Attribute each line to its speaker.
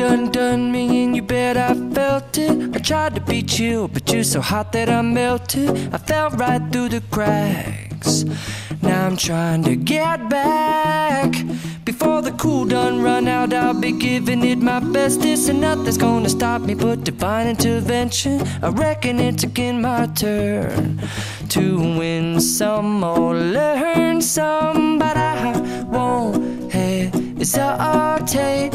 Speaker 1: done me, and you bet I felt it. I tried to be chill, but you're so hot that I melted. I fell right through the cracks. Now I'm trying to get back. Before the cool done run out, I'll be giving it my bestest, and nothing's gonna stop me but divine intervention. I reckon it's again my turn to win some or learn some, but I won't hesitate.